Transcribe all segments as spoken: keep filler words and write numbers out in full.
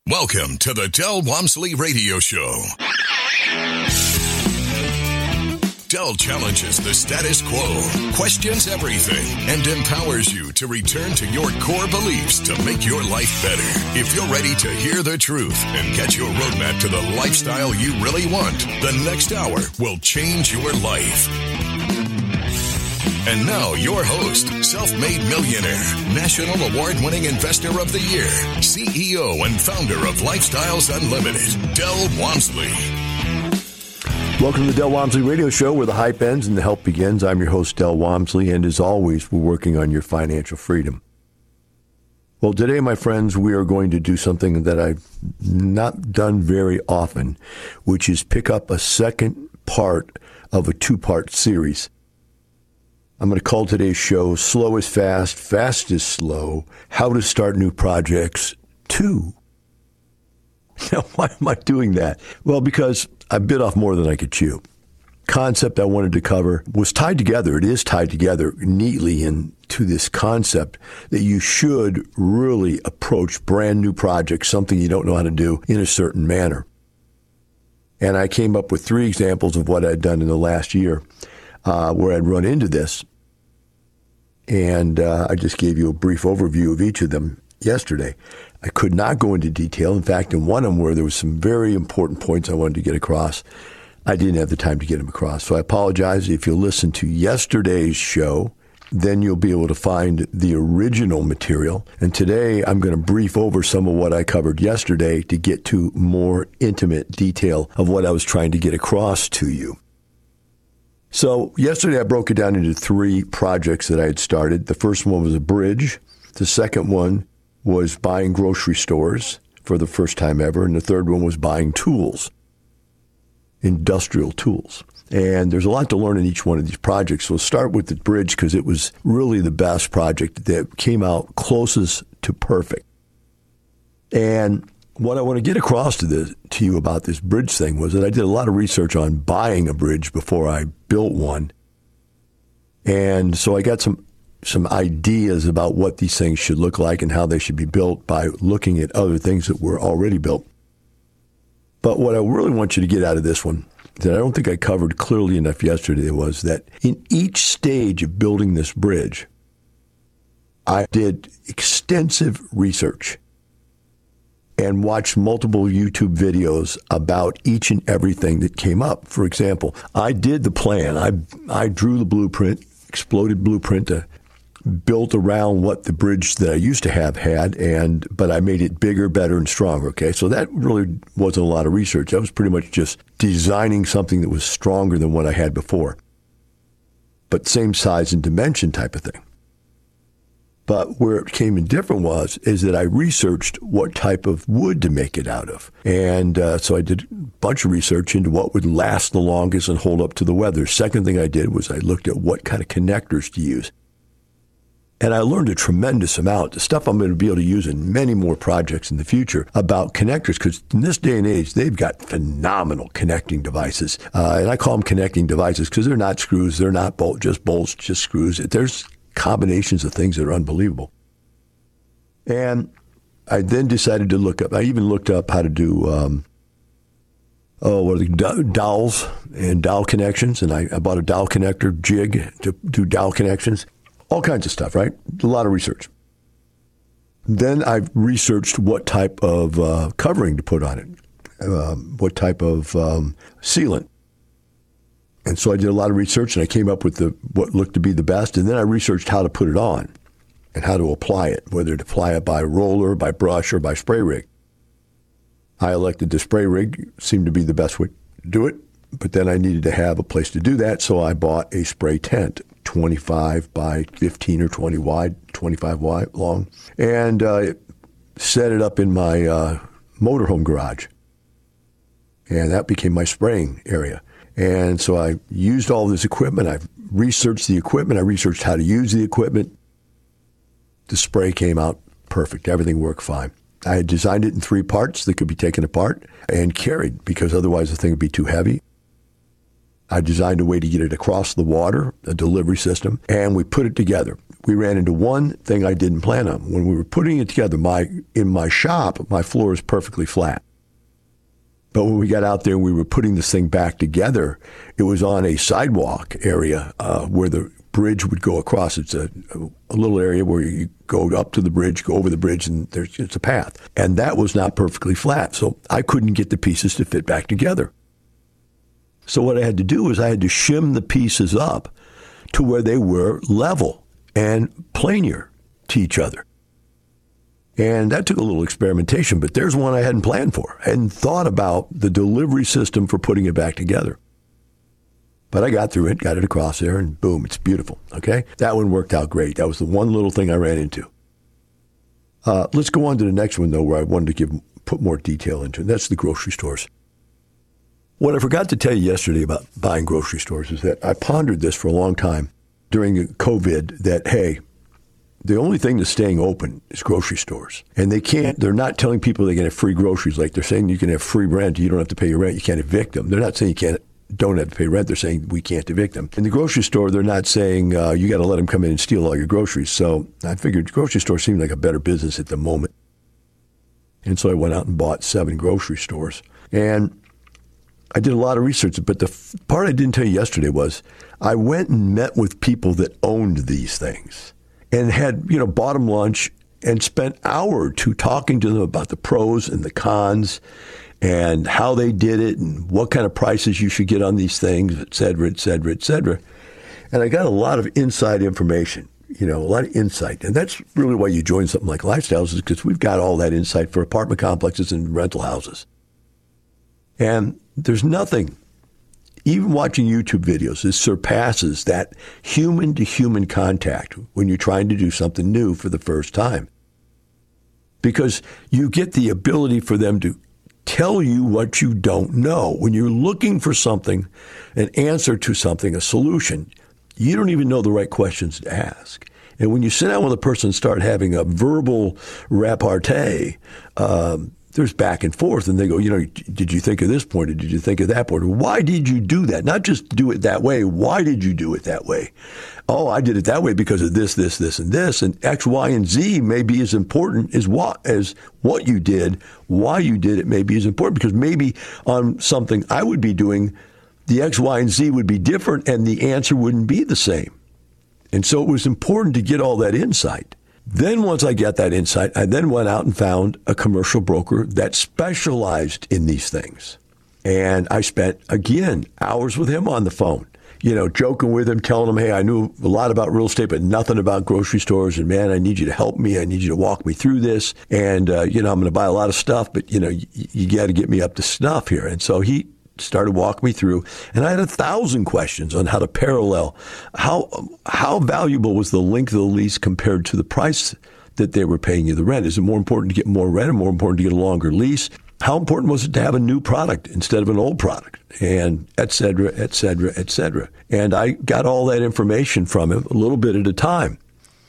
Welcome to the Del Walmsley Radio Show. Del challenges the status quo, questions everything, and empowers you to return to your core beliefs to make your life better. If you're ready to hear the truth and get your roadmap to the lifestyle you really want, the next hour will change your life. And now, your host, self-made millionaire, national award-winning investor of the year, C E O and founder of Lifestyles Unlimited, Del Walmsley. Welcome to the Del Walmsley Radio Show, where the hype ends and the help begins. I'm your host, Del Walmsley, and as always, we're working on your financial freedom. Well, today, my friends, we are going to do something that I've not done very often, which is pick up a second part of a two-part series. I'm going to call today's show Slow is Fast, Fast is Slow, How to Start New Projects two. Now, why am I doing that? Well, because I bit off more than I could chew. Concept I wanted to cover was tied together. It is tied together neatly into this concept that you should really approach brand new projects, something you don't know how to do, in a certain manner. And I came up with three examples of what I'd done in the last year uh, where I'd run into this. And uh, I just gave you a brief overview of each of them yesterday. I could not go into detail. In fact, in one of them where there was some very important points I wanted to get across, I didn't have the time to get them across. So I apologize. If you listen to yesterday's show, then you'll be able to find the original material. And today I'm going to brief over some of what I covered yesterday to get to more intimate detail of what I was trying to get across to you. So yesterday I broke it down into three projects that I had started. The first one was a bridge. The second one was buying grocery stores for the first time ever. And the third one was buying tools, industrial tools. And there's a lot to learn in each one of these projects. So we'll start with the bridge because it was really the best project that came out closest to perfect. And what I want to get across to the to you about this bridge thing was that I did a lot of research on buying a bridge before I built one. And so I got some some ideas about what these things should look like and how they should be built by looking at other things that were already built. But what I really want you to get out of this one that I don't think I covered clearly enough yesterday was that in each stage of building this bridge, I did extensive research and watched multiple YouTube videos about each and everything that came up. For example, I did the plan. I I drew the blueprint, exploded blueprint, uh, built around what the bridge that I used to have had, and but I made it bigger, better, and stronger. Okay, so that really wasn't a lot of research. That was pretty much just designing something that was stronger than what I had before, but same size and dimension type of thing. But where it came in different was, is that I researched what type of wood to make it out of. And uh, so I did a bunch of research into what would last the longest and hold up to the weather. Second thing I did was I looked at what kind of connectors to use. And I learned a tremendous amount, the stuff I'm going to be able to use in many more projects in the future about connectors, because in this day and age, they've got phenomenal connecting devices. Uh, and I call them connecting devices because they're not screws, they're not bolt, just bolts, just screws. There's combinations of things that are unbelievable. And I then decided to look up, I even looked up how to do, um, oh, what are the dowels and dowel connections. And I, I bought a dowel connector jig to do dowel connections. All kinds of stuff, right? A lot of research. Then I researched what type of uh, covering to put on it, um, what type of um, sealant. And so I did a lot of research, and I came up with the what looked to be the best. And then I researched how to put it on and how to apply it, whether to apply it by roller, by brush, or by spray rig. I elected the spray rig, seemed to be the best way to do it. But then I needed to have a place to do that, so I bought a spray tent, twenty-five by fifteen or twenty wide, twenty-five wide long, and uh, set it up in my uh, motorhome garage. And that became my spraying area. And so I used all this equipment. I researched the equipment. I researched how to use the equipment. The spray came out perfect. Everything worked fine. I had designed it in three parts that could be taken apart and carried because otherwise the thing would be too heavy. I designed a way to get it across the water, a delivery system, and we put it together. we ran into one thing I didn't plan on. When we were putting it together, my in my shop, my floor is perfectly flat. But when we got out there and we were putting this thing back together, it was on a sidewalk area uh, where the bridge would go across. It's a, a little area where you go up to the bridge, go over the bridge, and there's it's a path. And that was not perfectly flat, so I couldn't get the pieces to fit back together. So what I had to do was I had to shim the pieces up to where they were level and planar to each other. And that took a little experimentation, but there's one I hadn't planned for. I hadn't thought about the delivery system for putting it back together. But I got through it, got it across there, and boom, it's beautiful, okay? That one worked out great. That was the one little thing I ran into. Uh, let's go on to the next one, though, where I wanted to give put more detail into, and that's the grocery stores. What I forgot to tell you yesterday about buying grocery stores is that I pondered this for a long time during COVID, that, hey, the only thing that's staying open is grocery stores. And they can't, they're not telling people they can have free groceries. Like they're saying you can have free rent. You don't have to pay your rent. You can't evict them. They're not saying you can't, don't have to pay rent. They're saying we can't evict them. In the grocery store, they're not saying uh, you got to let them come in and steal all your groceries. So I figured grocery store seemed like a better business at the moment. And so I went out and bought seven grocery stores. And I did a lot of research, but the f- part I didn't tell you yesterday was I went and met with people that owned these things and had, you know, bought them lunch and spent an hour or two talking to them about the pros and the cons and how they did it and what kind of prices you should get on these things, et cetera, et cetera, et cetera. And I got a lot of inside information, you know, a lot of insight. And that's really why you join something like Lifestyles, is because we've got all that insight for apartment complexes and rental houses. And there's nothing, even watching YouTube videos, it surpasses that human-to-human contact when you're trying to do something new for the first time. Because you get the ability for them to tell you what you don't know. When you're looking for something, an answer to something, a solution, you don't even know the right questions to ask. And when you sit down with a person and start having a verbal repartee, um, there's back and forth, and they go, you know, did you think of this point, or did you think of that point? Or why did you do that? Not just do it that way. Why did you do it that way? Oh, I did it that way because of this, this, this, and this. And X, Y, and Z may be as important as what, as what you did. Why you did it may be as important, because maybe on something I would be doing, the X, Y, and Z would be different, and the answer wouldn't be the same. And so it was important to get all that insight. Then once I got that insight, I then went out and found a commercial broker that specialized in these things. And I spent, again, hours with him on the phone, you know, joking with him, telling him, hey, I knew a lot about real estate, but nothing about grocery stores. And, man, I need you to help me. I need you to walk me through this. And, uh, you know, I'm going to buy a lot of stuff, but, you know, you, you got to get me up to snuff here. And so he started walking me through, and I had a thousand questions on how to parallel how how valuable was the length of the lease compared to the price that they were paying you the rent. Is it more important to get more rent, or more important to get a longer lease? How important was it to have a new product instead of an old product, and et cetera, et cetera, et cetera. And I got all that information from him a little bit at a time,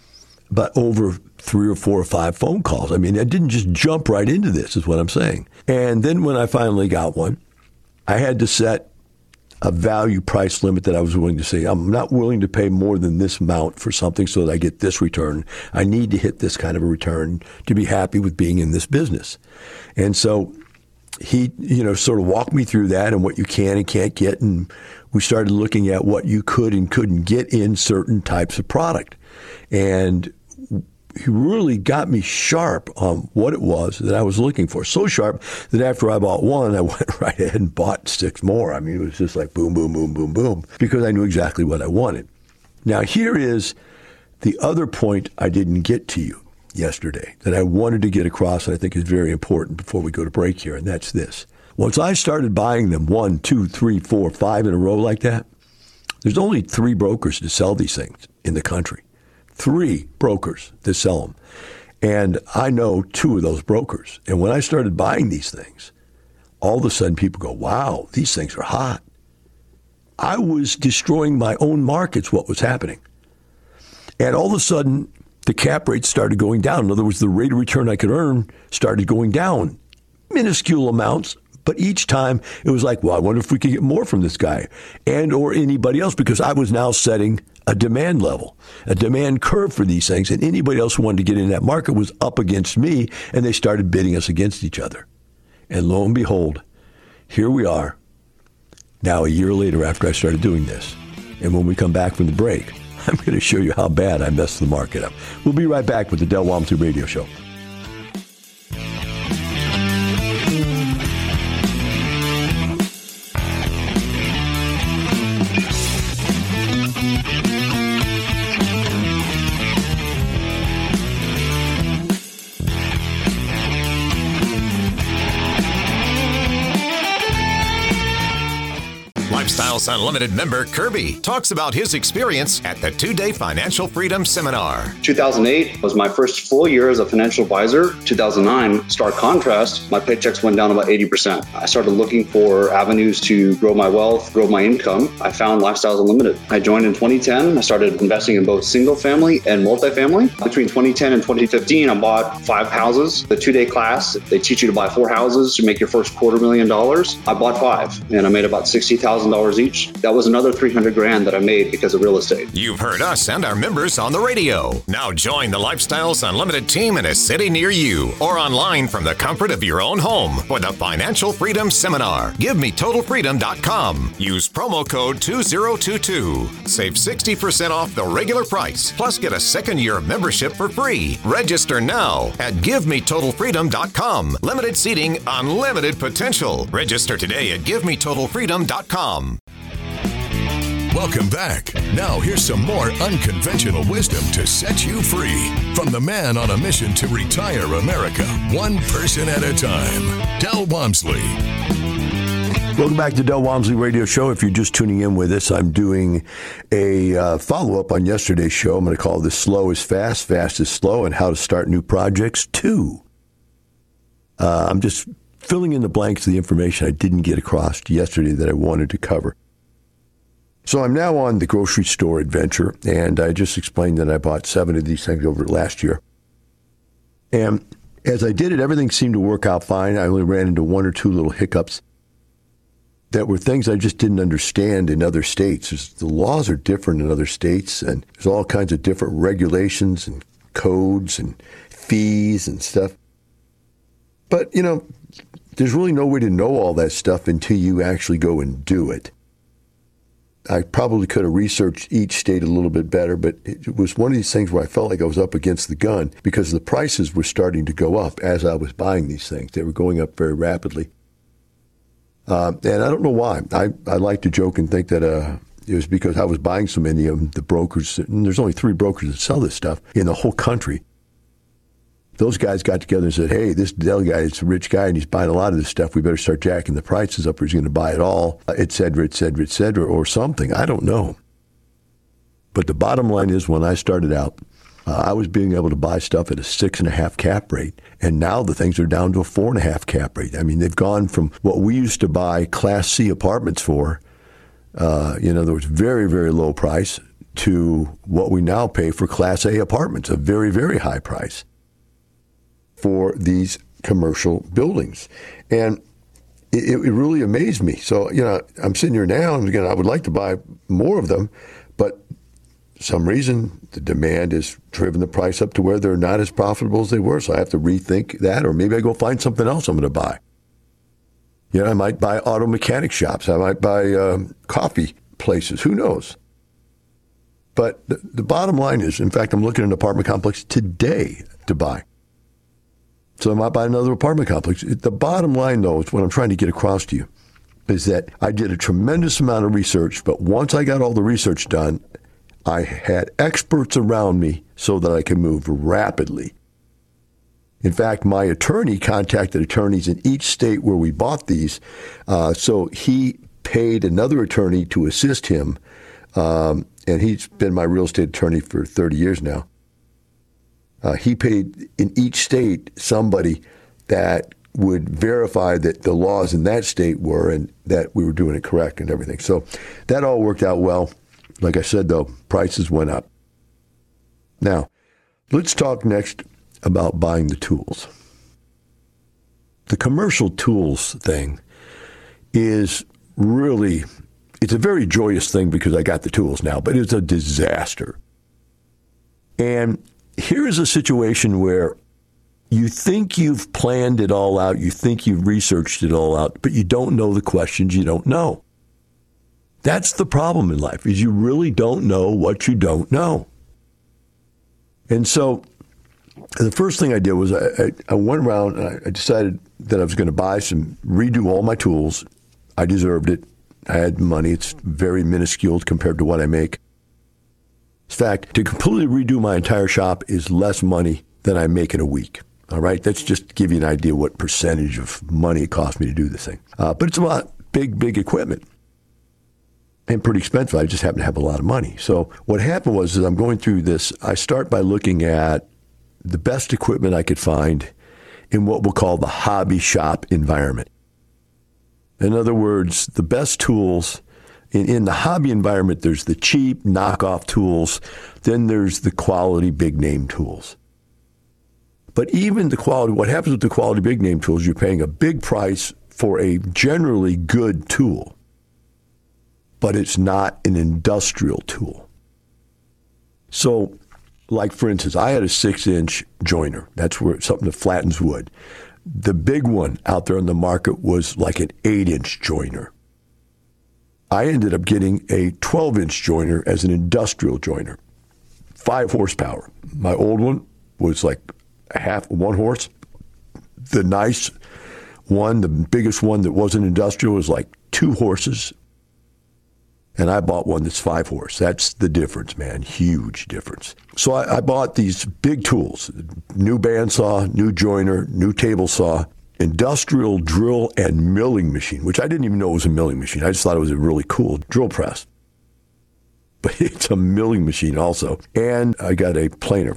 but over three or four or five phone calls. I mean, I didn't just jump right into this, is what I'm saying. And then when I finally got one, I had to set a value price limit that I was willing to say, I'm not willing to pay more than this amount for something so that I get this return. I need to hit this kind of a return to be happy with being in this business. And so he, you know, sort of walked me through that and what you can and can't get. And we started looking at what you could and couldn't get in certain types of product. And he really got me sharp on what it was that I was looking for. So sharp that after I bought one, I went right ahead and bought six more. I mean, it was just like boom, boom, boom, boom, boom, because I knew exactly what I wanted. Now, here is the other point I didn't get to you yesterday that I wanted to get across, and I think is very important before we go to break here, and that's this. Once I started buying them one, two, three, four, five in a row like that, there's only three brokers to sell these things in the country. Three brokers that sell them. And I know two of those brokers. And when I started buying these things, all of a sudden people go, wow, these things are hot. I was destroying my own markets, what was happening. And all of a sudden, the cap rate started going down. In other words, the rate of return I could earn started going down. Minuscule amounts, But each time it was like, well, I wonder if we could get more from this guy and or anybody else, because I was now setting a demand level, a demand curve for these things. And anybody else who wanted to get in that market was up against me, and they started bidding us against each other. And lo and behold, here we are now a year later after I started doing this. And when we come back from the break, I'm going to show you how bad I messed the market up. We'll be right back with the Del Walmsley Radio Show. Lifestyles Unlimited member Kirby talks about his experience at the two-day Financial Freedom Seminar. two thousand eight was my first full year as a financial advisor. two thousand nine, stark contrast, my paychecks went down about eighty percent. I started looking for avenues to grow my wealth, grow my income. I found Lifestyles Unlimited. I joined in twenty ten. I started investing in both single family and multifamily. Between twenty ten and twenty fifteen, I bought five houses. The two-day class, they teach you to buy four houses to make your first quarter million dollars. I bought five, and I made about sixty thousand dollars each. That was another three hundred grand that I made because of real estate. You've heard us and our members on the radio. Now join the Lifestyles Unlimited team in a city near you or online from the comfort of your own home for the Financial Freedom Seminar. Give me total freedom dot com. Use promo code two zero two two. Save sixty percent off the regular price, plus get a second year of membership for free. Register now at give me total freedom dot com. Limited seating, unlimited potential. Register today at give me total freedom dot com. Welcome back. Now here's some more unconventional wisdom to set you free from the man on a mission to retire America, one person at a time, Del Walmsley. Welcome back to Del Walmsley Radio Show. If you're just tuning in with us, I'm doing a uh, follow-up on yesterday's show. I'm going to call this Slow is Fast, Fast is Slow, and How to Start New Projects two. Uh, I'm just filling in the blanks of the information I didn't get across yesterday that I wanted to cover. So I'm now on the grocery store adventure, and I just explained that I bought seven of these things over last year. And as I did it, everything seemed to work out fine. I only ran into one or two little hiccups that were things I just didn't understand in other states. There's, the laws are different in other states, and there's all kinds of different regulations and codes and fees and stuff. But, you know, there's really no way to know all that stuff until you actually go and do it. I probably could have researched each state a little bit better, but it was one of these things where I felt like I was up against the gun because the prices were starting to go up as I was buying these things. They were going up very rapidly. Uh, and I don't know why. I, I like to joke and think that uh, it was because I was buying so many of them, the brokers, and there's only three brokers that sell this stuff in the whole country. Those guys got together and said, hey, this Del guy is a rich guy and he's buying a lot of this stuff. We better start jacking the prices up or he's going to buy it all, et cetera, et cetera, et cetera, or something. I don't know. But the bottom line is when I started out, uh, I was being able to buy stuff at a six and a half cap rate. And now the things are down to a four and a half cap rate. I mean, they've gone from what we used to buy Class C apartments for, uh, in other words, very, very low price, to what we now pay for Class A apartments, a very, very high price for these commercial buildings. And it, it really amazed me. So, you know, I'm sitting here now, and again, I would like to buy more of them, but some reason the demand has driven the price up to where they're not as profitable as they were. So I have to rethink that, or maybe I go find something else I'm going to buy. You know, I might buy auto mechanic shops. I might buy um, coffee places. Who knows? But the, the bottom line is, in fact, I'm looking at an apartment complex today to buy. So I might buy another apartment complex. The bottom line, though, is what I'm trying to get across to you, is that I did a tremendous amount of research, but once I got all the research done, I had experts around me so that I could move rapidly. In fact, my attorney contacted attorneys in each state where we bought these, uh, so he paid another attorney to assist him, um, and he's been my real estate attorney for thirty years now. Uh, he paid in each state somebody that would verify that the laws in that state were and that we were doing it correct and everything. So that all worked out well. Like I said, though, prices went up. Now, let's talk next about buying the tools. The commercial tools thing is really, it's a very joyous thing because I got the tools now, but it's a disaster. And here's a situation where you think you've planned it all out, you think you've researched it all out, but you don't know the questions you don't know. That's the problem in life, is you really don't know what you don't know. And so the first thing I did was I, I, I went around and I decided that I was going to buy some, redo all my tools. I deserved it. I had money. It's very minuscule compared to what I make. In fact, to completely redo my entire shop is less money than I make in a week. All right? That's just to give you an idea what percentage of money it cost me to do this thing. Uh, but it's a lot, big, big equipment. And pretty expensive. I just happen to have a lot of money. So what happened was, as I'm going through this, I start by looking at the best equipment I could find in what we'll call the hobby shop environment. In other words, the best tools. In, in the hobby environment, there's the cheap knockoff tools. Then there's the quality big name tools. But even the quality, what happens with the quality big name tools, you're paying a big price for a generally good tool. But it's not an industrial tool. So, like for instance, I had a six-inch joiner. That's where something that flattens wood. The big one out there on the market was like an eight-inch joiner. I ended up getting a twelve-inch joiner as an industrial joiner, five horsepower. My old one was like a half, one horse. The nice one, the biggest one that wasn't industrial, was like two horses. And I bought one that's five horse. That's the difference, man. Huge difference. So I, I bought these big tools, new bandsaw, new joiner, new table saw, industrial drill and milling machine, which I didn't even know was a milling machine. I just thought it was a really cool drill press. But it's a milling machine also. And I got a planer.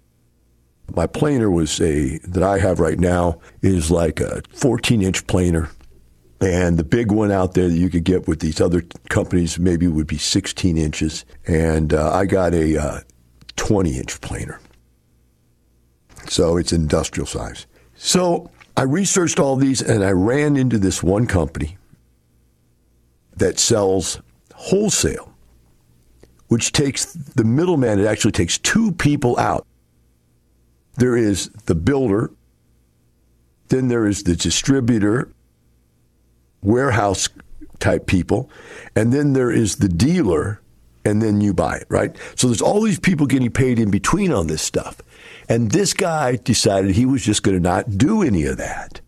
My planer was a, that I have right now, is like a fourteen-inch planer. And the big one out there that you could get with these other companies maybe would be sixteen inches. And uh, I got a uh, twenty-inch planer. So it's industrial size. So I researched all these and I ran into this one company that sells wholesale, which takes the middleman. It actually takes two people out. There is the builder, then there is the distributor, warehouse type people, and then there is the dealer, and then you buy it, right? So there's all these people getting paid in between on this stuff. And this guy decided he was just going to not do any of that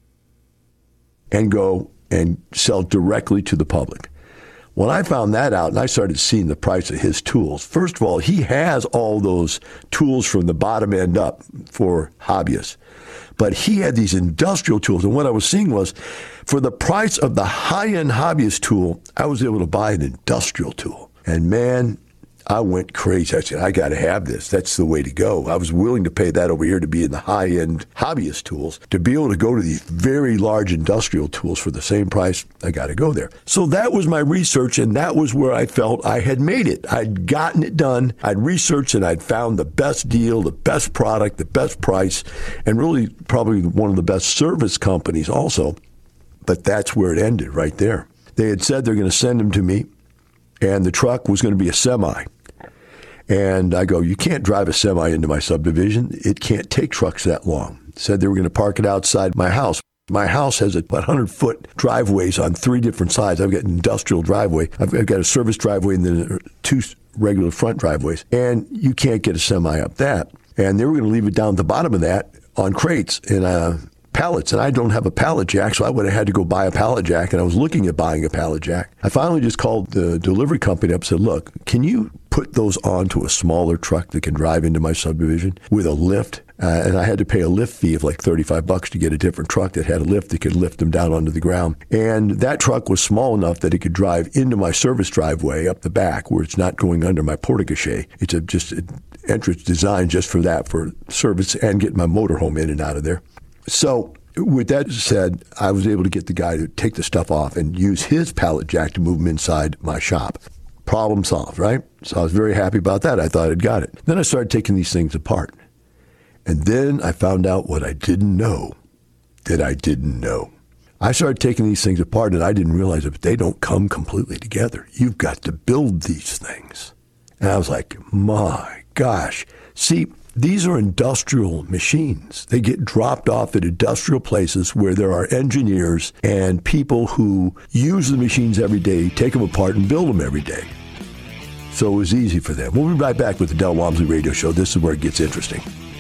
and go and sell directly to the public. When I found that out and I started seeing the price of his tools, first of all, he has all those tools from the bottom end up for hobbyists. But he had these industrial tools. And what I was seeing was, for the price of the high-end hobbyist tool, I was able to buy an industrial tool. And man, I went crazy. I said, I got to have this. That's the way to go. I was willing to pay that over here to be in the high-end hobbyist tools. To be able to go to these very large industrial tools for the same price, I got to go there. So that was my research, and that was where I felt I had made it. I'd gotten it done. I'd researched, and I'd found the best deal, the best product, the best price, and really probably one of the best service companies also. But that's where it ended right there. They had said they're going to send them to me, and the truck was going to be a semi. And I go, you can't drive a semi into my subdivision. It can't take trucks that long. Said they were going to park it outside my house. My house has a one hundred foot driveways on three different sides. I've got an industrial driveway. I've got a service driveway and then two regular front driveways. And you can't get a semi up that. And they were going to leave it down at the bottom of that on crates and uh, pallets. And I don't have a pallet jack, so I would have had to go buy a pallet jack. And I was looking at buying a pallet jack. I finally just called the delivery company up and said, look, can you put those onto a smaller truck that can drive into my subdivision with a lift? Uh, and I had to pay a lift fee of like thirty-five bucks to get a different truck that had a lift that could lift them down onto the ground. And that truck was small enough that it could drive into my service driveway up the back where it's not going under my porte-cochere. It's a, just an entrance designed just for that, for service and getting my motorhome in and out of there. So with that said, I was able to get the guy to take the stuff off and use his pallet jack to move them inside my shop. Problem solved, right? So I was very happy about that. I thought I'd got it. Then I started taking these things apart. And then I found out what I didn't know that I didn't know. I started taking these things apart, and I didn't realize it, but they don't come completely together. You've got to build these things. And I was like, my gosh. See, these are industrial machines. They get dropped off at industrial places where there are engineers and people who use the machines every day, take them apart, and build them every day. So it was easy for them. We'll be right back with the Del Walmsley Radio Show. This is where it gets interesting.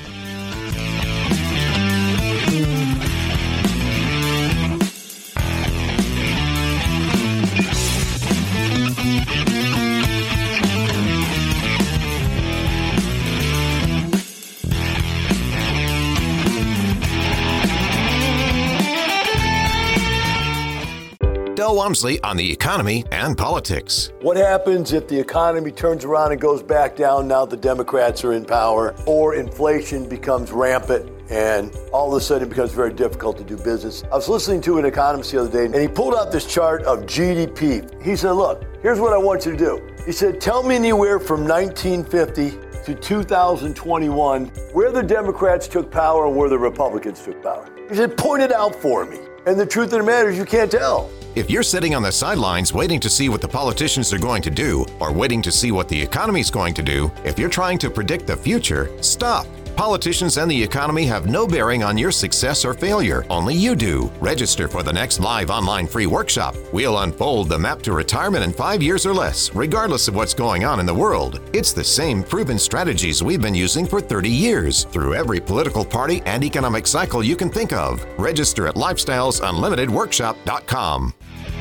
Del Walmsley on the economy and politics. What happens if the economy turns around and goes back down now the Democrats are in power, or inflation becomes rampant and all of a sudden it becomes very difficult to do business? I was listening to an economist the other day, and he pulled out this chart of G D P. He said, look, here's what I want you to do. He said, tell me anywhere from nineteen fifty to two thousand twenty-one where the Democrats took power and where the Republicans took power. He said, point it out for me. And the truth of the matter is you can't tell. If you're sitting on the sidelines waiting to see what the politicians are going to do, or waiting to see what the economy's going to do, if you're trying to predict the future, stop. Politicians and the economy have no bearing on your success or failure. Only you do. Register for the next live online free workshop. We'll unfold the map to retirement in five years or less, regardless of what's going on in the world. It's the same proven strategies we've been using for thirty years, through every political party and economic cycle you can think of. Register at lifestyles unlimited workshop dot com.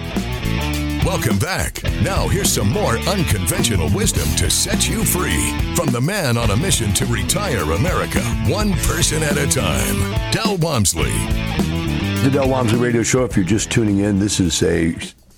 Welcome back. Now here's some more unconventional wisdom to set you free from the man on a mission to retire America, one person at a time, Del Walmsley. The Del Walmsley Radio Show, if you're just tuning in, this is a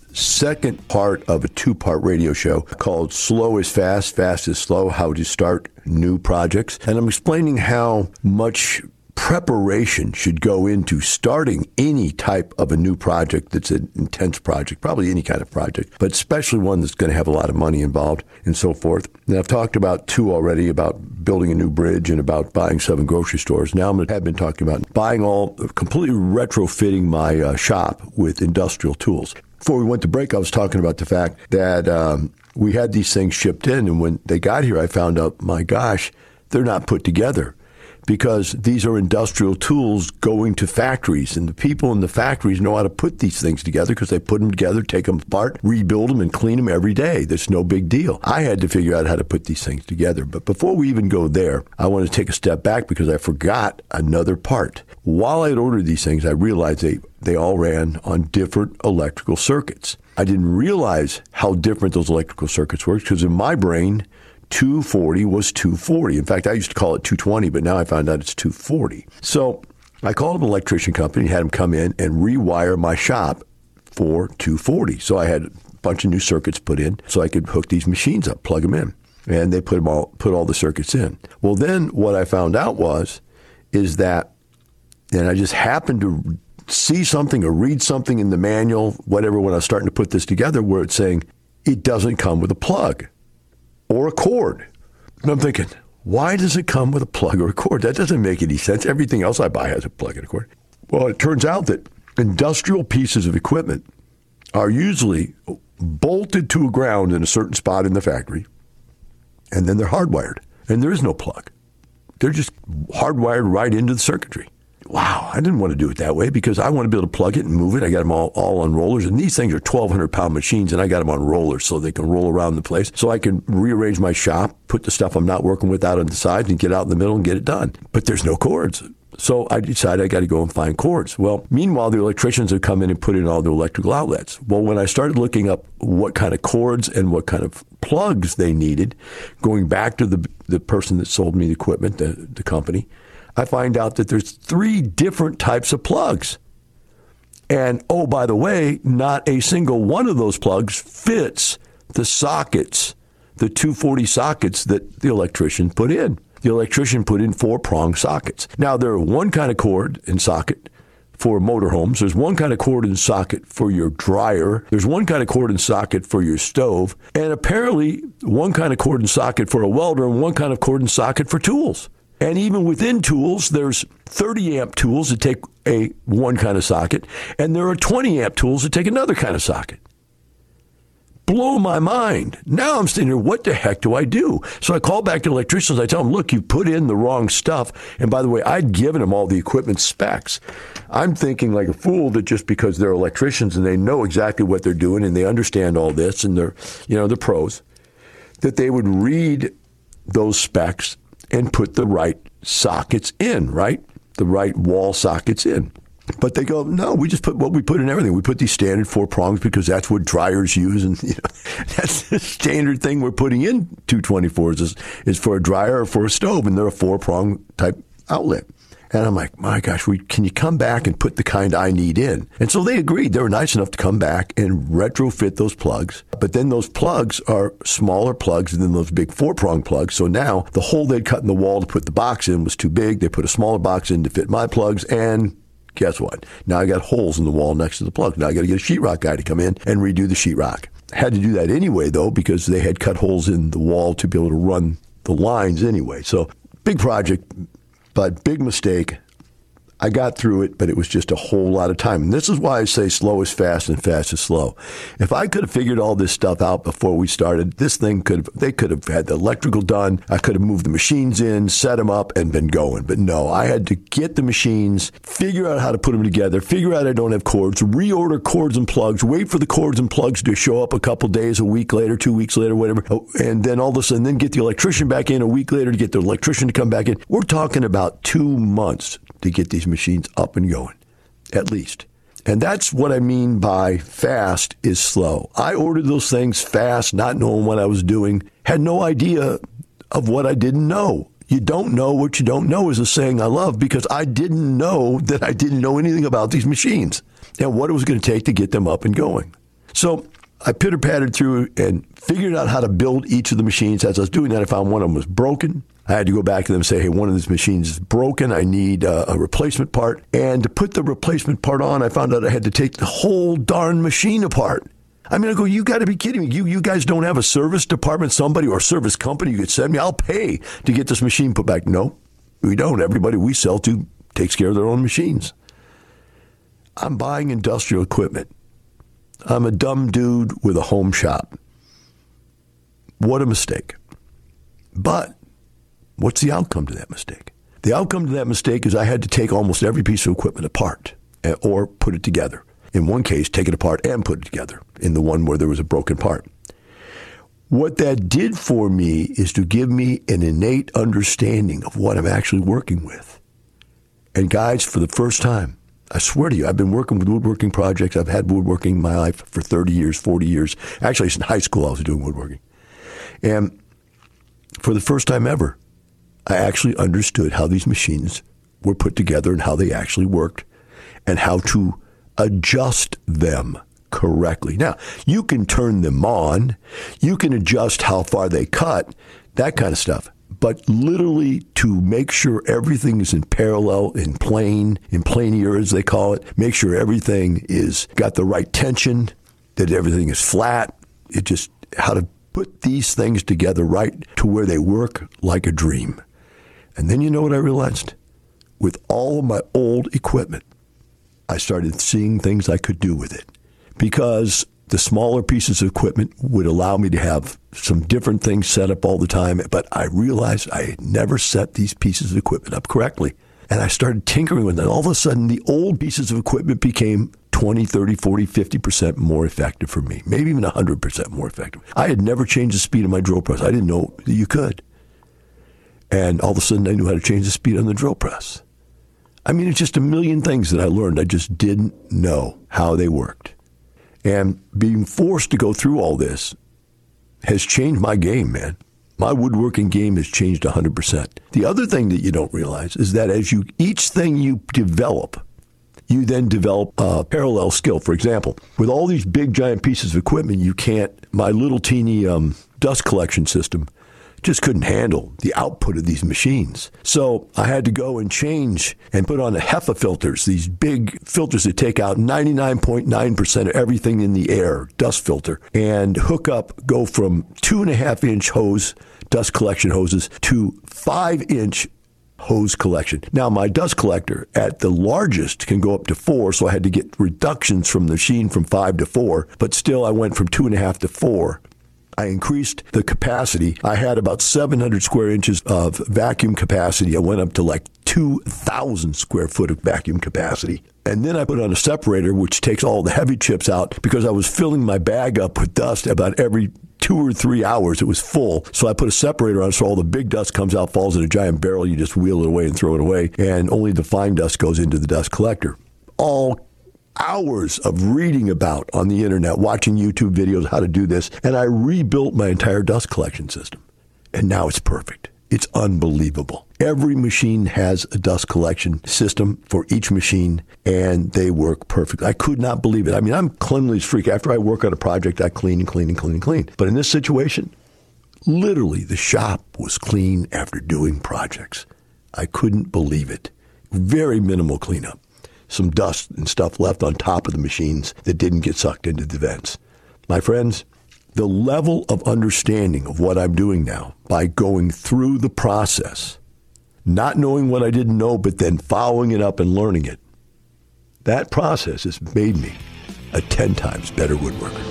second part of a two-part radio show called Slow is Fast, Fast is Slow, How to Start New Projects. And I'm explaining how much preparation should go into starting any type of a new project that's an intense project, probably any kind of project, but especially one that's going to have a lot of money involved and so forth. And I've talked about two already, about building a new bridge and about buying seven grocery stores. Now I'm going to have been talking about buying all, completely retrofitting my uh, shop with industrial tools. Before we went to break, I was talking about the fact that um, we had these things shipped in, and when they got here, I found out, my gosh, they're not put together, because these are industrial tools going to factories, and the people in the factories know how to put these things together because they put them together, take them apart, rebuild them, and clean them every day. That's no big deal. I had to figure out how to put these things together. But before we even go there, I want to take a step back because I forgot another part. While I had ordered these things, I realized they, they all ran on different electrical circuits. I didn't realize how different those electrical circuits were because in my brain, two forty was two forty. In fact, I used to call it two twenty, but now I found out it's two forty. So I called an electrician company, had him come in and rewire my shop for two forty. So I had a bunch of new circuits put in so I could hook these machines up, plug them in. And they put them all, put all the circuits in. Well, then what I found out was, is that, and I just happened to see something or read something in the manual, whatever, when I was starting to put this together, where it's saying it doesn't come with a plug or a cord. And I'm thinking, why does it come with a plug or a cord? That doesn't make any sense. Everything else I buy has a plug and a cord. Well, it turns out that industrial pieces of equipment are usually bolted to a ground in a certain spot in the factory, and then they're hardwired, and there is no plug. They're just hardwired right into the circuitry. Wow, I didn't want to do it that way because I want to be able to plug it and move it. I got them all, all on rollers, and these things are twelve hundred pound machines, and I got them on rollers so they can roll around the place. So I can rearrange my shop, put the stuff I'm not working with out on the sides, and get out in the middle and get it done. But there's no cords. So I decided I got to go and find cords. Well, meanwhile, the electricians have come in and put in all the electrical outlets. Well, when I started looking up what kind of cords and what kind of plugs they needed, going back to the the person that sold me the equipment, the, the company, I find out that there's three different types of plugs. And, oh, by the way, not a single one of those plugs fits the sockets, the two forty sockets that the electrician put in. The electrician put in four-prong sockets. Now, there are one kind of cord and socket for motorhomes. There's one kind of cord and socket for your dryer. There's one kind of cord and socket for your stove. And apparently, one kind of cord and socket for a welder and one kind of cord and socket for tools. And even within tools, there's thirty amp tools that take a one kind of socket, and there are twenty amp tools that take another kind of socket. Blow my mind. Now I'm sitting here, what the heck do I do? So I call back to electricians. I tell them, look, you put in the wrong stuff. And by the way, I'd given them all the equipment specs. I'm thinking like a fool that just because they're electricians and they know exactly what they're doing and they understand all this and they're, you know, they're pros, that they would read those specs and put the right sockets in, right? The right wall sockets in. But they go, no, we just put what we put in everything. We put these standard four prongs because that's what dryers use. And you know, that's the standard thing we're putting in two twenty-fours is, is for a dryer or for a stove. And they're a four prong type outlet. And I'm like, my gosh, we, can you come back and put the kind I need in? And so they agreed. They were nice enough to come back and retrofit those plugs. But then those plugs are smaller plugs than those big four-prong plugs. So now the hole they'd cut in the wall to put the box in was too big. They put a smaller box in to fit my plugs. And guess what? Now I got holes in the wall next to the plug. Now I got to get a sheetrock guy to come in and redo the sheetrock. I had to do that anyway, though, because they had cut holes in the wall to be able to run the lines anyway. So big project. But big mistake. I got through it, but it was just a whole lot of time. And this is why I say slow is fast and fast is slow. If I could have figured all this stuff out before we started, this thing could have, they could have had the electrical done. I could have moved the machines in, set them up, and been going. But no, I had to get the machines, figure out how to put them together, figure out I don't have cords, reorder cords and plugs, wait for the cords and plugs to show up a couple days, a week later, two weeks later, whatever. And then all of a sudden, then get the electrician back in a week later to get the electrician to come back in. We're talking about two months to get these machines up and going, at least. And that's what I mean by fast is slow. I ordered those things fast, not knowing what I was doing, had no idea of what I didn't know. You don't know what you don't know is a saying I love because I didn't know that I didn't know anything about these machines and what it was going to take to get them up and going. So I pitter-pattered through and figured out how to build each of the machines. As I was doing that, I found one of them was broken. I had to go back to them and say, hey, one of these machines is broken. I need uh, a replacement part. And to put the replacement part on, I found out I had to take the whole darn machine apart. I mean, I go, you got to be kidding me. You you guys don't have a service department, somebody or service company you could send me? I'll pay to get this machine put back. No, we don't. Everybody we sell to takes care of their own machines. I'm buying industrial equipment. I'm a dumb dude with a home shop. What a mistake. But what's the outcome to that mistake? The outcome to that mistake is I had to take almost every piece of equipment apart or put it together. In one case, take it apart and put it together. In the one where there was a broken part. What that did for me is to give me an innate understanding of what I'm actually working with. And guys, for the first time, I swear to you, I've been working with woodworking projects. I've had woodworking in my life for thirty years, forty years. Actually, in high school, I was doing woodworking. And for the first time ever, I actually understood how these machines were put together and how they actually worked and how to adjust them correctly. Now, you can turn them on. You can adjust how far they cut, that kind of stuff. But literally to make sure everything is in parallel, in plane, in planier as they call it, make sure everything is got the right tension, that everything is flat. It just, how to put these things together right to where they work like a dream. And then you know what I realized? With all of my old equipment, I started seeing things I could do with it because the smaller pieces of equipment would allow me to have some different things set up all the time. But I realized I had never set these pieces of equipment up correctly. And I started tinkering with it. All of a sudden, the old pieces of equipment became twenty, thirty, forty, fifty percent more effective for me, maybe even one hundred percent more effective. I had never changed the speed of my drill press. I didn't know that you could. And all of a sudden, I knew how to change the speed on the drill press. I mean, it's just a million things that I learned. I just didn't know how they worked. And being forced to go through all this has changed my game, man. My woodworking game has changed one hundred percent. The other thing that you don't realize is that as you each thing you develop, you then develop a parallel skill. For example, with all these big, giant pieces of equipment, you can't, my little teeny um, dust collection system just couldn't handle the output of these machines. So I had to go and change and put on the HEPA filters, these big filters that take out ninety-nine point nine percent of everything in the air, dust filter, and hook up, go from two and a half inch hose, dust collection hoses, to five inch hose collection. Now, my dust collector at the largest can go up to four, so I had to get reductions from the machine from five to four, but still I went from two and a half to four. I increased the capacity. I had about seven hundred square inches of vacuum capacity. I went up to like two thousand square foot of vacuum capacity. And then I put on a separator, which takes all the heavy chips out, because I was filling my bag up with dust about every two or three hours. It was full. So I put a separator on so all the big dust comes out, falls in a giant barrel. You just wheel it away and throw it away. And only the fine dust goes into the dust collector. All hours of reading about on the internet, watching YouTube videos how to do this, and I rebuilt my entire dust collection system. And now it's perfect. It's unbelievable. Every machine has a dust collection system for each machine, and they work perfectly. I could not believe it. I mean, I'm a cleanliness freak. After I work on a project, I clean and clean and clean and clean. But in this situation, literally the shop was clean after doing projects. I couldn't believe it. Very minimal cleanup. Some dust and stuff left on top of the machines that didn't get sucked into the vents. My friends, the level of understanding of what I'm doing now by going through the process, not knowing what I didn't know, but then following it up and learning it, that process has made me a ten times better woodworker.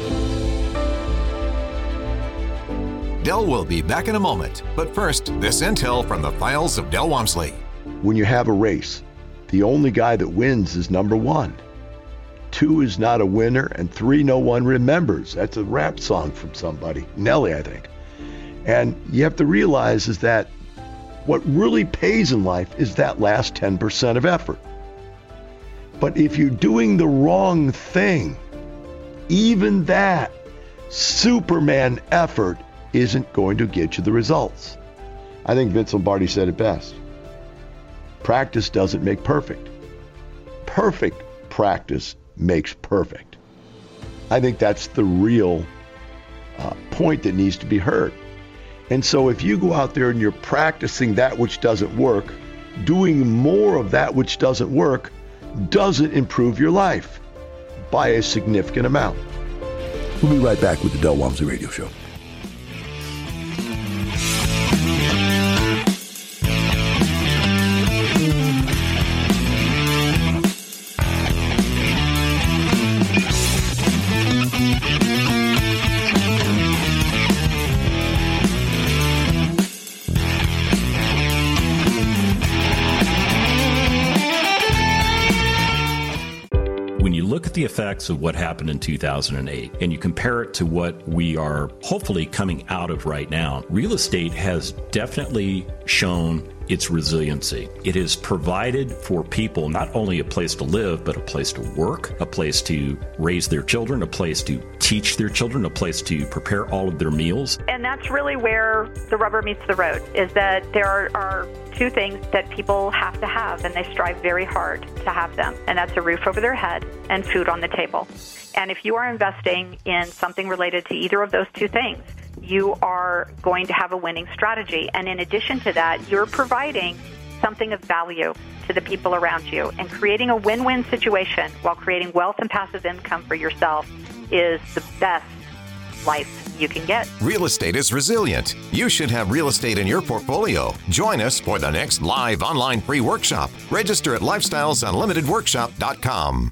Del will be back in a moment, but first, this intel from the files of Del Walmsley. When you have a race, the only guy that wins is number one. Two is not a winner, and three, no one remembers. That's a rap song from somebody, Nelly, I think. And you have to realize is that what really pays in life is that last ten percent of effort. But if you're doing the wrong thing, even that Superman effort isn't going to get you the results. I think Vince Lombardi said it best. Practice doesn't make perfect. Perfect practice makes perfect. I think that's the real uh, point that needs to be heard. And so if you go out there and you're practicing that which doesn't work, doing more of that which doesn't work doesn't improve your life by a significant amount. We'll be right back with the Del Walmsley Radio Show. The effects of what happened in two thousand eight and you compare it to what we are hopefully coming out of right now, real estate has definitely shown its resiliency. It has provided for people not only a place to live, but a place to work, a place to raise their children, a place to teach their children, a place to prepare all of their meals. And that's really where the rubber meets the road, is that there are, are two things that people have to have, and they strive very hard to have them, and that's a roof over their head and food on the table. And if you are investing in something related to either of those two things, you are going to have a winning strategy. And in addition to that, you're providing something of value to the people around you. And creating a win-win situation while creating wealth and passive income for yourself is the best life you can get. Real estate is resilient. You should have real estate in your portfolio. Join us for the next live online free workshop. Register at lifestyles unlimited workshop dot com.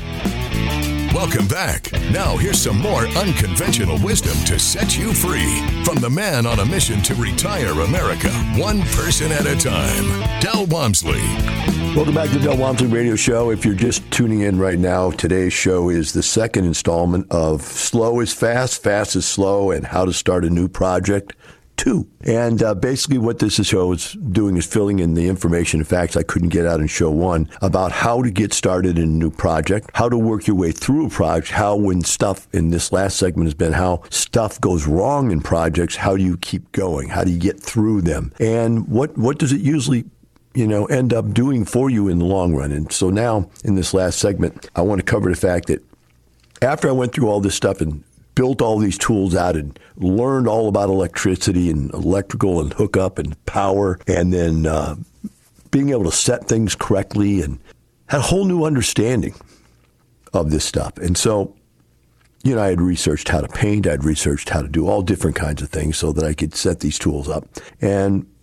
Welcome back. Now here's some more unconventional wisdom to set you free from the man on a mission to retire America, one person at a time, Del Walmsley. Welcome back to the Del Walmsley Radio Show. If you're just tuning in right now, today's show is the second installment of Slow is Fast, Fast is Slow, and How to Start a New Project two. And uh, basically what this show is doing is filling in the information and facts I couldn't get out in show one about how to get started in a new project, how to work your way through a project, how when stuff in this last segment has been how stuff goes wrong in projects, how do you keep going? How do you get through them? And what, what does it usually you know, end up doing for you in the long run? And so now in this last segment, I want to cover the fact that after I went through all this stuff and built all these tools out and learned all about electricity and electrical and hookup and power, and then uh, being able to set things correctly, and had a whole new understanding of this stuff. And so, you know, I had researched how to paint. I'd researched how to do all different kinds of things so that I could set these tools up. And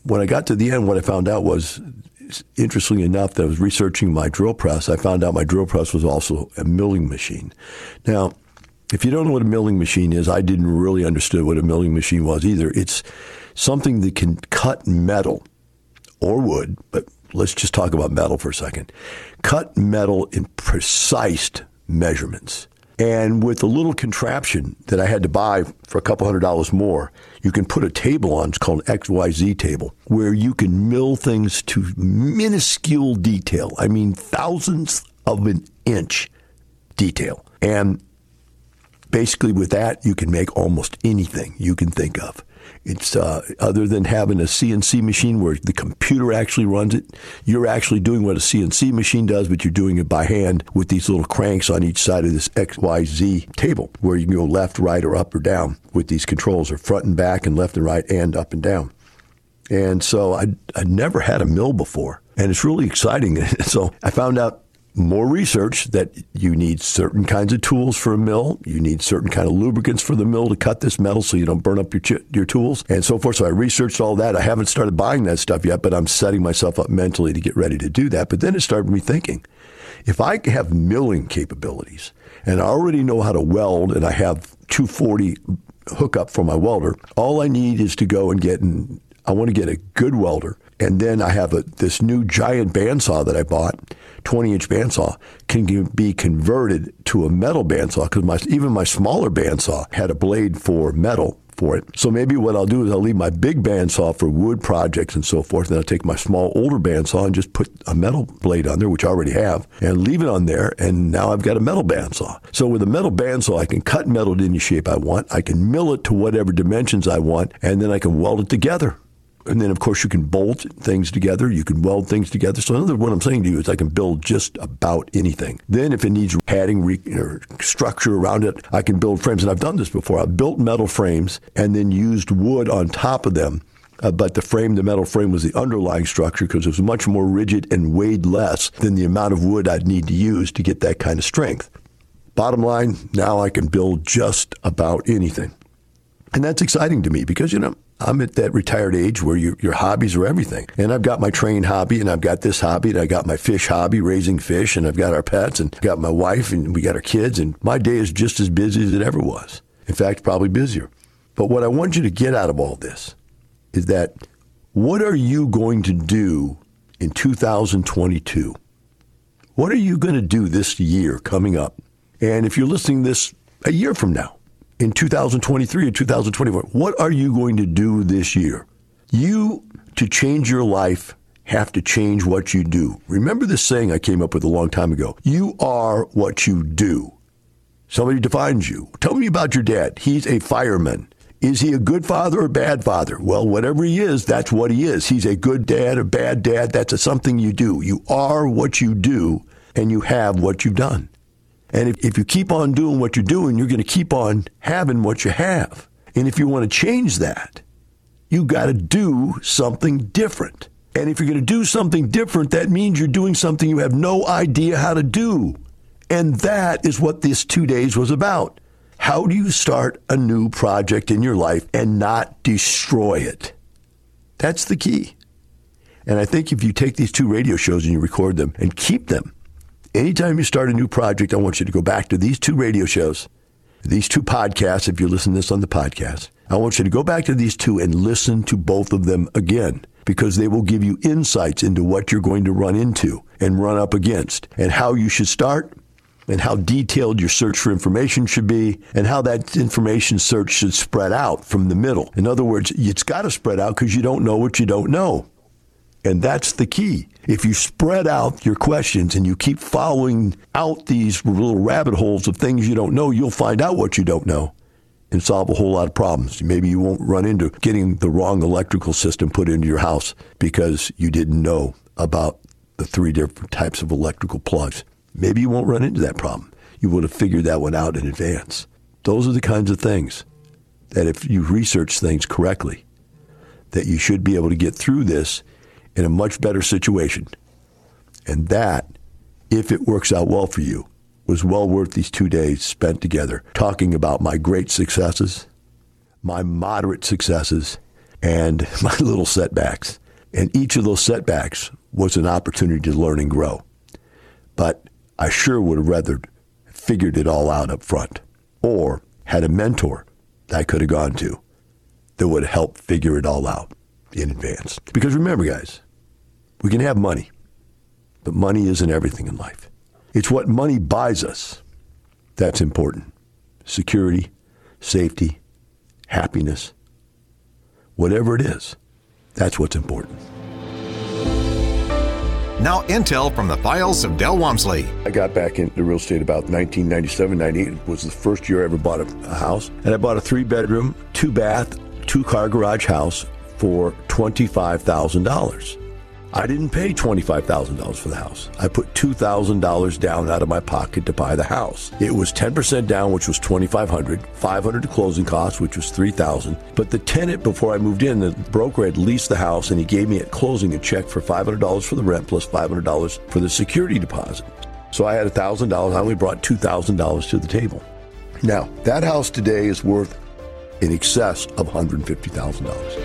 when I got to the end, what I found out was, interestingly enough, that I was researching my drill press. I found out my drill press was also a milling machine. Now, if you don't know what a milling machine is, I didn't really understand what a milling machine was either. It's something that can cut metal or wood, but let's just talk about metal for a second. Cut metal in precise measurements. And with a little contraption that I had to buy for a couple hundred dollars more, you can put a table on, it's called an X Y Z table, where you can mill things to minuscule detail. I mean, thousandths of an inch detail. And basically with that, you can make almost anything you can think of. It's uh, other than having a C N C machine where the computer actually runs it, you're actually doing what a C N C machine does, but you're doing it by hand with these little cranks on each side of this X Y Z table where you can go left, right, or up or down with these controls, or front and back and left and right and up and down. And so I I never had a mill before, and it's really exciting. So I found out more research that you need certain kinds of tools for a mill. You need certain kind of lubricants for the mill to cut this metal so you don't burn up your ch- your tools and so forth. So I researched all that. I haven't started buying that stuff yet, but I'm setting myself up mentally to get ready to do that. But then it started me thinking, if I have milling capabilities and I already know how to weld and I have two forty hookup for my welder, all I need is to go and get an, I want to get a good welder. And then I have a, this new giant bandsaw that I bought, twenty-inch bandsaw, can be converted to a metal bandsaw because my, even my smaller bandsaw had a blade for metal for it. So maybe what I'll do is I'll leave my big bandsaw for wood projects and so forth, and I'll take my small, older bandsaw and just put a metal blade on there, which I already have, and leave it on there, and now I've got a metal bandsaw. So with a metal bandsaw, I can cut metal to any shape I want, I can mill it to whatever dimensions I want, and then I can weld it together. And then, of course, you can bolt things together. You can weld things together. So another, what I'm saying to you is I can build just about anything. Then if it needs padding re, or structure around it, I can build frames. And I've done this before. I've built metal frames and then used wood on top of them. Uh, but the frame, the metal frame, was the underlying structure because it was much more rigid and weighed less than the amount of wood I'd need to use to get that kind of strength. Bottom line, now I can build just about anything. And that's exciting to me because, you know, I'm at that retired age where your, your hobbies are everything. And I've got my train hobby, and I've got this hobby, and I got my fish hobby, raising fish, and I've got our pets, and got my wife, and we got our kids, and my day is just as busy as it ever was. In fact, probably busier. But what I want you to get out of all this is that what are you going to do in two thousand twenty-two? What are you going to do this year coming up? And if you're listening this a year from now, in two thousand twenty-three or two thousand twenty-four, what are you going to do this year? You, to change your life, have to change what you do. Remember this saying I came up with a long time ago. You are what you do. Somebody defines you. Tell me about your dad. He's a fireman. Is he a good father or a bad father? Well, whatever he is, that's what he is. He's a good dad, a bad dad. That's a something you do. You are what you do, and you have what you've done. And if, if you keep on doing what you're doing, you're going to keep on having what you have. And if you want to change that, you got to do something different. And if you're going to do something different, that means you're doing something you have no idea how to do. And that is what this two days was about. How do you start a new project in your life and not destroy it? That's the key. And I think if you take these two radio shows and you record them and keep them, anytime you start a new project, I want you to go back to these two radio shows, these two podcasts, if you listen to this on the podcast. I want you to go back to these two and listen to both of them again, because they will give you insights into what you're going to run into and run up against, and how you should start, and how detailed your search for information should be, and how that information search should spread out from the middle. In other words, it's got to spread out because you don't know what you don't know. And that's the key. If you spread out your questions and you keep following out these little rabbit holes of things you don't know, you'll find out what you don't know and solve a whole lot of problems. Maybe you won't run into getting the wrong electrical system put into your house because you didn't know about the three different types of electrical plugs. Maybe you won't run into that problem. You would have figured that one out in advance. Those are the kinds of things that if you research things correctly, that you should be able to get through this in a much better situation. And that, if it works out well for you, was well worth these two days spent together talking about my great successes, my moderate successes, and my little setbacks. And each of those setbacks was an opportunity to learn and grow. But I sure would have rather figured it all out up front, or had a mentor that I could have gone to that would have helped figure it all out in advance. Because remember, guys, we can have money, but money isn't everything in life. It's what money buys us that's important. Security, safety, happiness, whatever it is, that's what's important. Now, intel from the files of Del Walmsley. I got back into real estate about nineteen ninety-seven, ninety-eight. It was the first year I ever bought a, a house. And I bought a three-bedroom, two-bath, two-car garage house for twenty-five thousand dollars. I didn't pay twenty-five thousand dollars for the house. I put two thousand dollars down out of my pocket to buy the house. It was ten percent down, which was twenty-five hundred dollars, five hundred dollars to closing costs, which was three thousand dollars. But the tenant, before I moved in, the broker had leased the house, and he gave me at closing a check for five hundred dollars for the rent plus five hundred dollars for the security deposit. So I had one thousand dollars. I only brought two thousand dollars to the table. Now, that house today is worth in excess of one hundred fifty thousand dollars.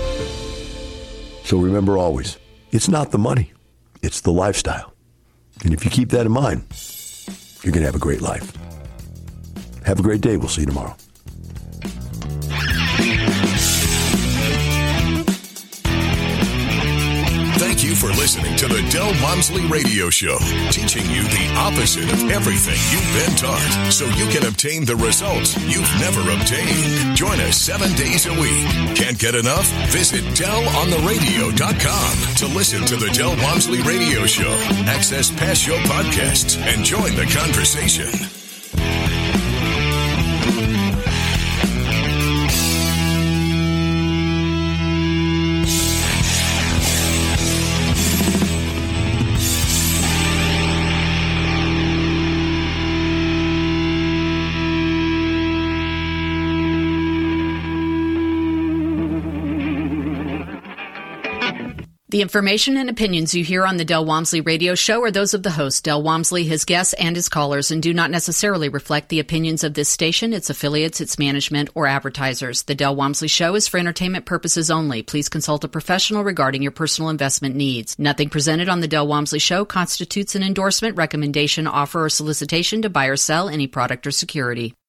So remember always, it's not the money, it's the lifestyle. And if you keep that in mind, you're going to have a great life. Have a great day. We'll see you tomorrow. Thank you for listening to the Del Walmsley Radio Show, teaching you the opposite of everything you've been taught, so you can obtain the results you've never obtained. Join us seven days a week. Can't get enough? Visit del on the radio dot com to listen to the Del Walmsley Radio Show, access past show podcasts, and join the conversation. The information and opinions you hear on the Del Walmsley Radio Show are those of the host, Del Walmsley, his guests, and his callers, and do not necessarily reflect the opinions of this station, its affiliates, its management, or advertisers. The Del Walmsley Show is for entertainment purposes only. Please consult a professional regarding your personal investment needs. Nothing presented on the Del Walmsley Show constitutes an endorsement, recommendation, offer, or solicitation to buy or sell any product or security.